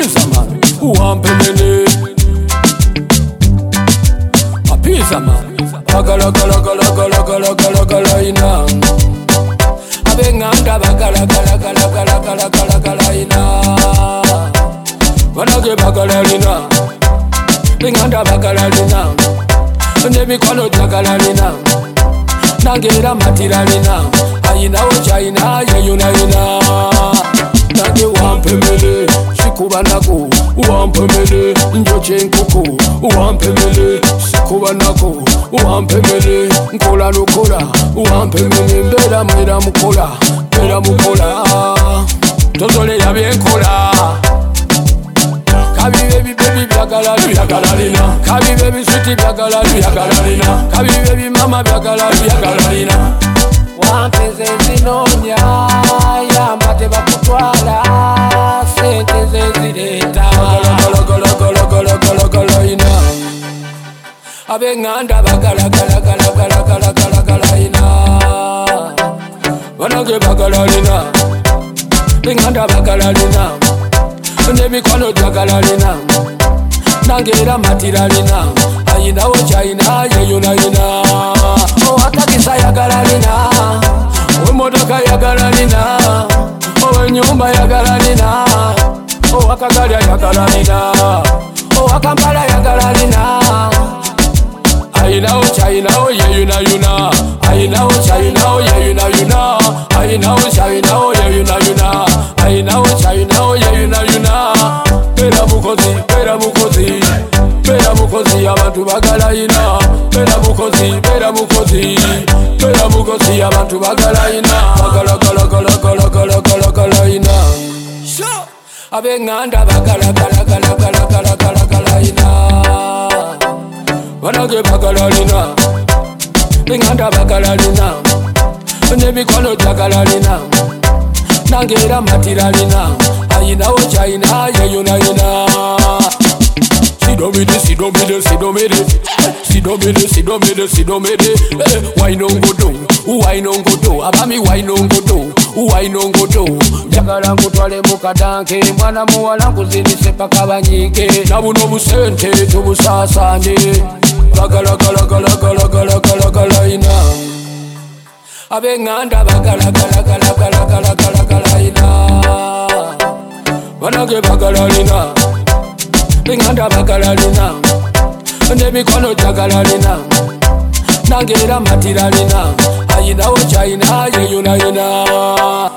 pizza man, uwampemene. A pizza man, bagala gala gala gala gala gala gala ina. Abenganda bagala gala gala gala gala gala gala ina. Wanage bagala ina, benganda bagala ina. Nebi kono jagala ina, nangera matira ina. Aina ochaina yeyuna ina. Nage wampemele, shikubanako, wampemele, njoche nkuku, wampemele, shikubanako, wampemele, nkola nukola, wampemele, mbera mwera mukola, mbera mukola, tozole ya byenkola. Kabi baby baby byagala byagala lina, kabi baby sweetie byagala byagala lina, kabi baby mama byagala byagala lina. Wampeze zinonya yambate bakutwala sente zezireta gala gala gala gala gala gala ina. Abenganda bagala gala gala gala gala gala gala ina. Wanage bagala lina, benganda bagala lina. Nebi kono jagala lina, nangera matira lina. Aina ochaina yeyuna ina. O atakisa yagala lina, o motoka yagala lina, o nyumba yagala lina, o akagalya yagala lina, o akampala yagala lina. Aina ochaina o yeyuna yuna, aina ochaina o yeyuna yuna, aina ochaina o yeyuna yuna, aina ochaina o yeyuna yuna. Bera mukozi, bera mukozi, bera mukozi abantu bagala ina. Bera mukozi, bera mukozi, bera mukozi abantu bagala ina. Bagala gala gala gala gala gala gala ina. Abenganda bagala gala gala gala gala gala gala ina. Wanage bagala lina, benganda bagala lina. Nebi kono jagala lina, nangera matira lina. Aina ochaina yeyuna ina. Sidomide, sidomide, sidomide, sidomide, sidomide, sidomide. Why no go do? Why no go do? Abami why no go do? Why no go do? Jagala nkutwale mukadanke, mwana muwala nkuzinise paka banyike. Nabuno busente tubusasane. Bagala gala gala gala gala gala gala ina. Abenganda bagala gala gala gala gala gala gala ina. Wanage bagala lina, benganda bagala lina. Nebi kono jagala lina, nangera matira lina. Aina ochaina yeyuna ina.